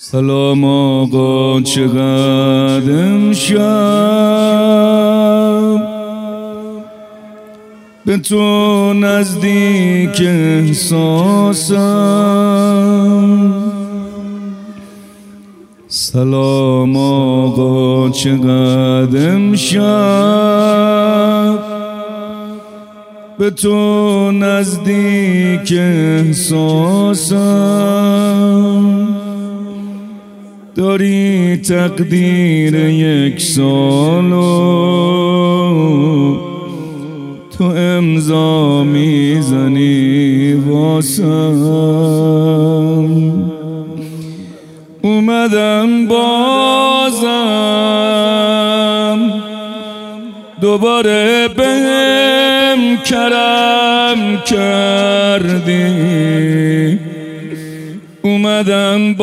سلام آقا، چقدر امشب به تو نزدیک احساسم. سلام آقا، چقدر امشب به تو نزدیک احساسم. داری تقدیر یک سالو تو امضا میزنی واسم. اومدم بازم دوباره بهم کرم کردی. اومدم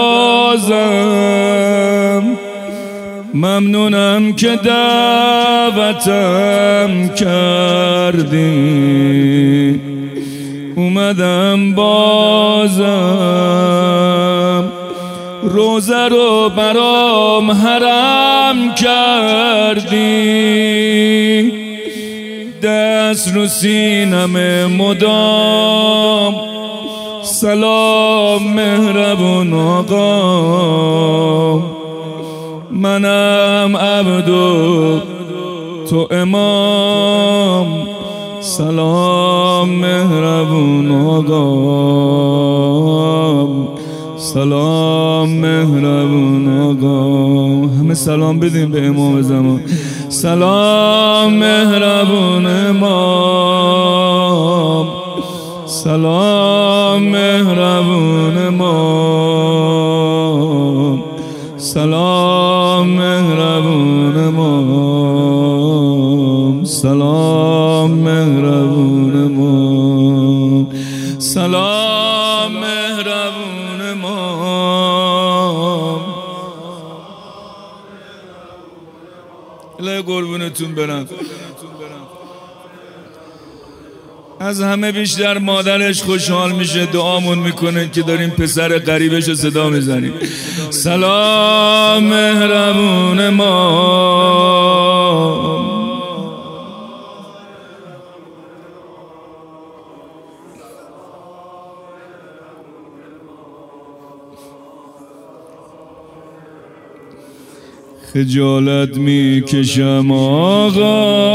بازم ممنونم که دعوتم کردی. اومدم بازم روزه رو برام حرام کردی. دست رو سینم مدام سلام مهربون آقا. منم عبد و تو امام. سلام مهربون آقا. سلام مهربون آقا. همه سلام بدیم به امام زمان. سلام مهربون امام. سلام مهربون امام. سلام مهربون امام. سلام مهربون امام. سلام مهربون امام. الهی قربونتون برم. از همه بیشتر مادرش خوشحال میشه، دعامون میکنه که داریم پسر قریبش رو صدا میزنیم. سلام مهربون ما. خجالت میکشم آقا،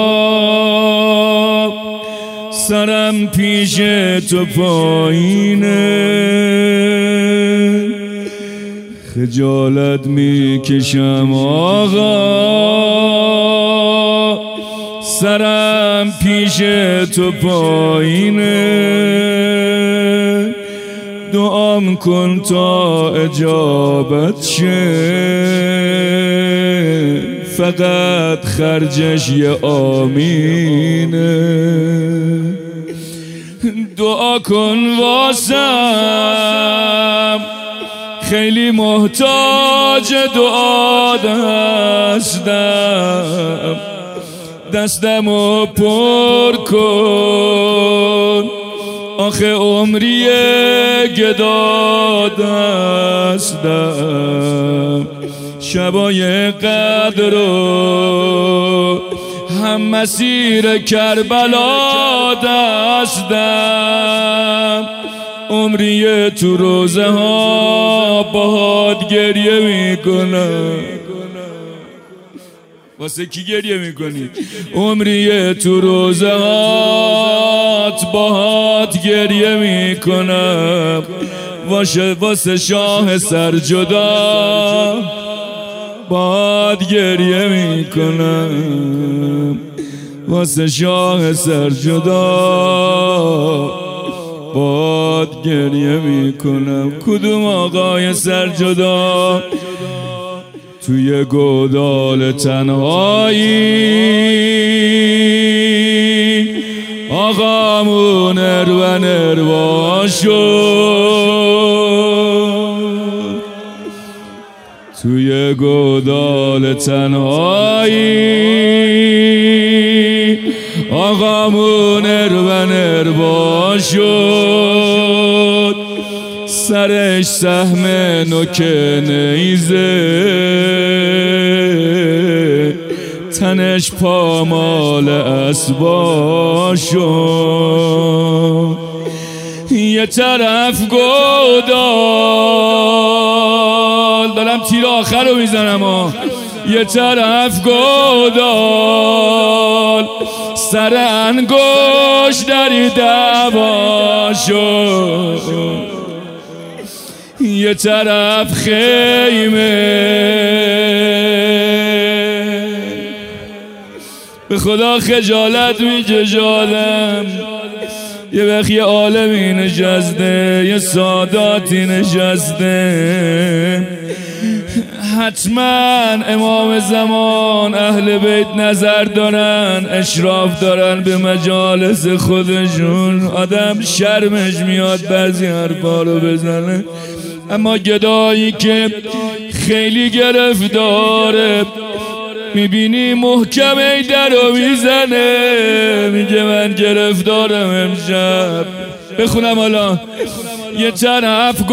سرم پیش تو پایینه. خجالت میکشم آقا، سرم پیش تو پایینه. دعام کن تا اجابت شه، فقط خرجش یه آمینه. دعا کن واسم، خیلی محتاج دعا دستم. دستمو پر کن، آخه عمری گدا دستم. شبای قدر رو هم مسیر کربلا دستم. عمری تو روزه ها باهات گریه میکنم. واسه کی گریه میکنی؟ عمری تو روزه هات باهات گریه میکنم. واسه شاه سرجدا باهات گریه میکنم. واسه شاه سرجدا باهات گریه میکنم. کدوم آقای سرجدا توی گودال تنهایی آقامون اروا شد. توی گودال تنهایی آقامون اروا شد. سرش سهم نوک نیزه، تنش پامال اسبا شد. یه طرف گودال، دارم تیر آخر رو میزنم یه طرف گودال، سر انگشت دری دعوا شد. یه طرف خیمه، به خدا خجالت میکشادم. یه وقت یه عالمی نشسته، یه ساداتی نشسته، حتما امام زمان اهل بیت نظر دارن، اشراف دارن به مجالس خودشون. آدم شرمش میاد بعضی حرفا رو بزنه، اما گدایی که خیلی گرفتاره میبینی محکمه در رو میزنه، میگه من گرفتارم امشب. بخونم حالا. یه طرف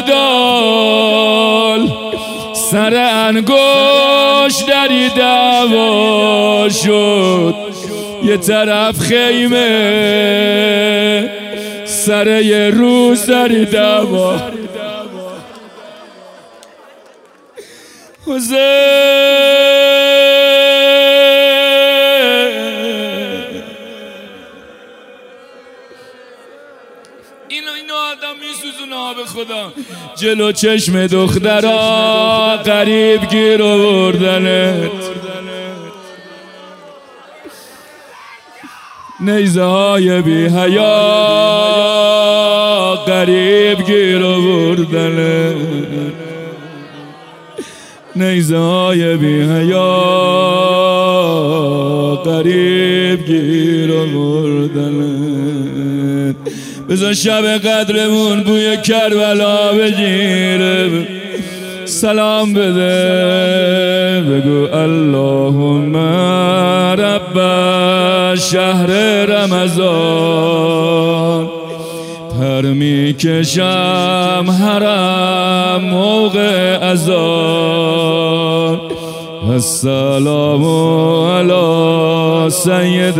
گودال، سر انگشت دری دعوا شد. یه طرف خیمه، سر یه روز دری دعوا. اینو آدم میسوزونه به خدا. جلو چشم دخترا غریب گیر آوردنت، نیزه های بی حیا غریب گیر آوردنت، نیزه های بی حیا غریب گیر آوردنت. بذار شب قدرمون بوی کربلا بگیره، سلام بده، بگو اللهم رب شهر رمضان. پر میکشم حرم موقع اذان، السلام علی سید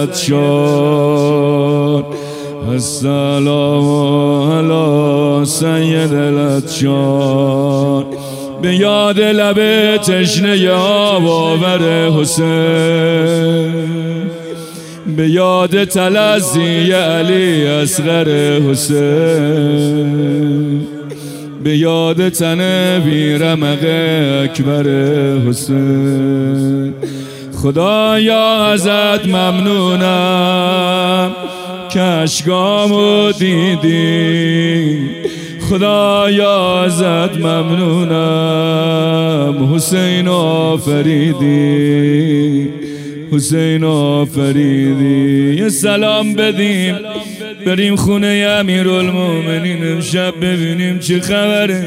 الاتشان، السلام علی سید الاتشان. به یاد لب تشنه آباور حسین، به یاد تلزی علی اصغر حسین، به یاد تن بی رمق اکبر حسین. خدایا ازت ممنونم که اشکامو دیدی، خدایا ازت ممنونم حسین آفریدی، حسین آفریدی. یه سلام بدیم بریم خونه امیرالمومنین امشب ببینیم چه خبره.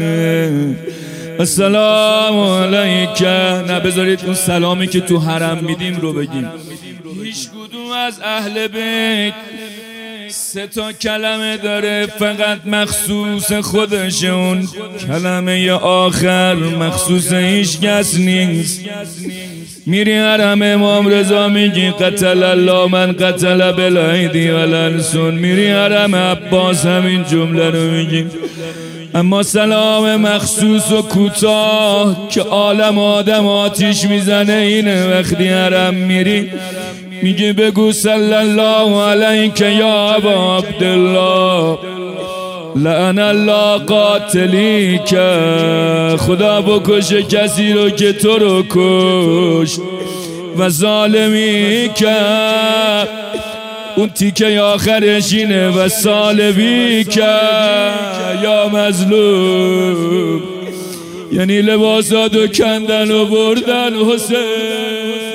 السلام علیک. نه بذارید اون سلامی که تو حرم میدیم رو بگیم. هیچ کدوم از اهل بیت 3 کلمه داره فقط مخصوص خودشه، اون کلمه آخر مخصوص هیچ کس نیست. میری حرم امام رضا میگی قتل الله من قتل بالایدی والالسن، میری حرم عباس همین جمله رو میگی. اما سلام مخصوص و کوتاه که عالم آدم آتیش میزنه اینه. وقتی حرم میری میگه بگو صلی الله علیک یا ابا عبدالله، لعن الله قاتلی که خدا بکشه کسی رو که تو رو کشت، و ظالمی که اون تیکه آخرش اینه و سالبی که یا مظلوم، یعنی لباساتو کندن و بردن حسین.